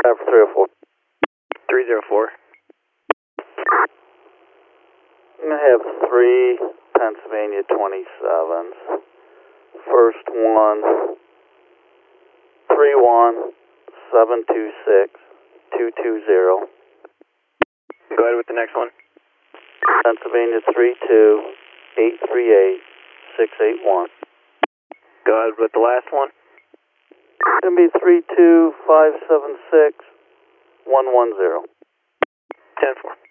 for 304. 304. I'm going to have 3 Pennsylvania 27s. First one, 31726-220. Go ahead with the next one. Pennsylvania 32-838-681. Go ahead with the last one. Going to be 32576-110. 10-4.